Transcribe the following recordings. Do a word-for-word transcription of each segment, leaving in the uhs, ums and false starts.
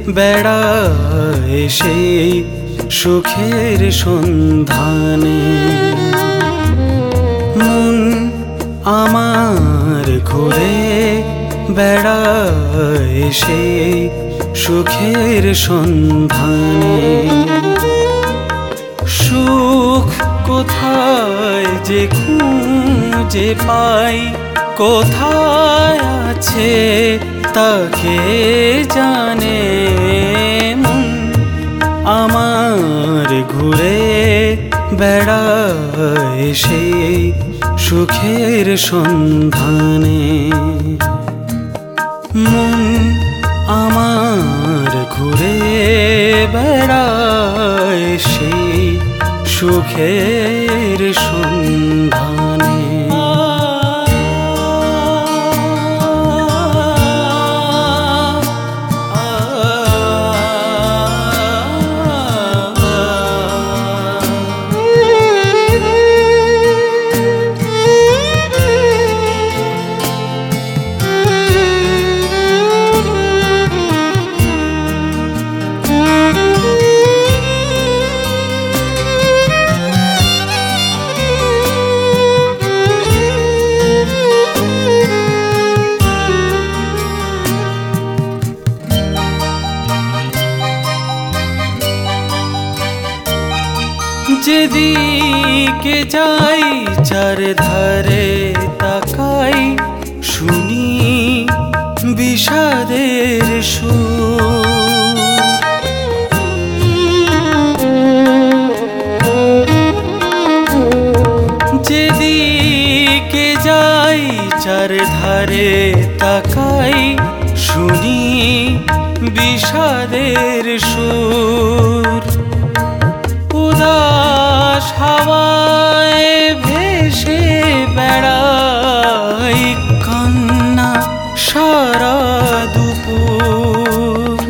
বেড়ায় সেই সুখের সন্ধানে। মন আমার ঘুরে বেড়ায় সেই সুখের সন্ধানে। সুখ কোথায় যে খুঁজে পাই, কোথায় আছে তাকে জানে। মন আমার ঘুরে বেড়ায় সেই সুখের সন্ধানে। মন আমার ঘুরে বেড়ায় সেই সুখের সন্ধানে। যেদিকে যাই চারধারে তাকাই, শুনি বিষাদের সুর। যেদিকে যাই চারধারে তাকাই, শুনি বিষাদের সুর। উদাস হাওয়ায় ভেসে বেড়াই কান্না সারা দুপুর।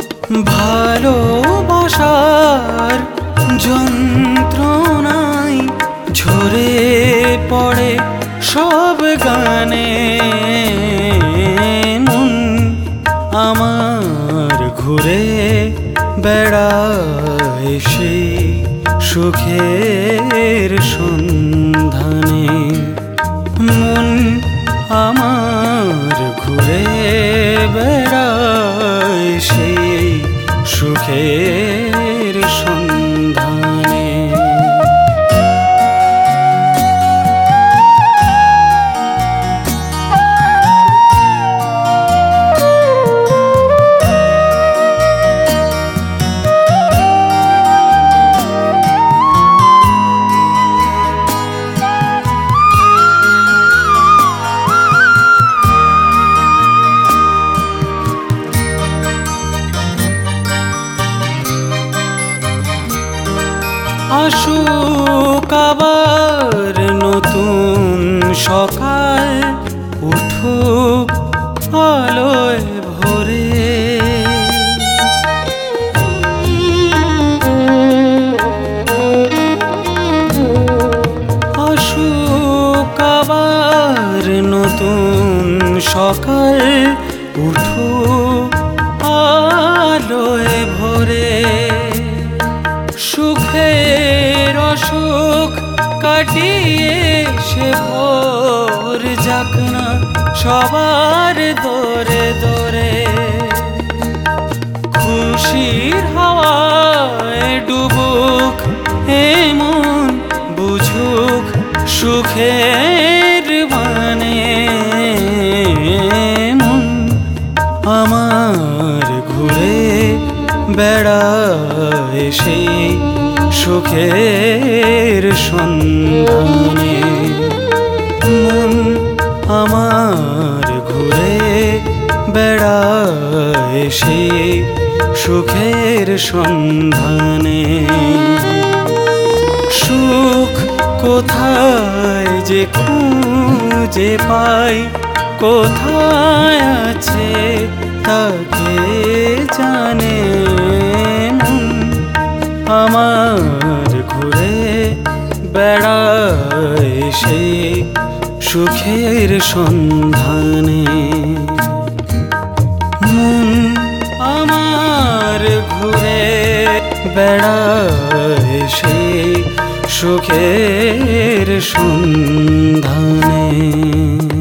ভালোবাসার যন্ত্রণায় ঝরে পড়ে সব গানে। মন আমার ঘুরে বেড়ায় সেই সুখের সন্ধানে। মন আমার ঘুরে বেড়ায় সেই সুখের সন্ধানে। আসুক আবার নতুন সকাল, উঠুক আলোয় ভরে। আসুক আবার নতুন সকাল, উঠুক আলোয় ভরে। সুখের অসুখ কাটিয়ে সে ভোর যাক না সবার দরে দরে। খুশির হাওয়ায় ডুবুক এমন বুঝুক সুখের মানে। মন আমার ঘুরে বেড়ায় সেই সুখের সন্ধানে। মন আমার ঘুরে বেড়ায় সেই সুখের সন্ধানে। সুখ কোথায় যে খুঁজে পাই, কোথায় আছে তাকে জানে। আমার ঘুরে বেড়ায় সেই সুখের সন্ধানে। মন আমার বেড়ায় সেই সুখের সন্ধানে।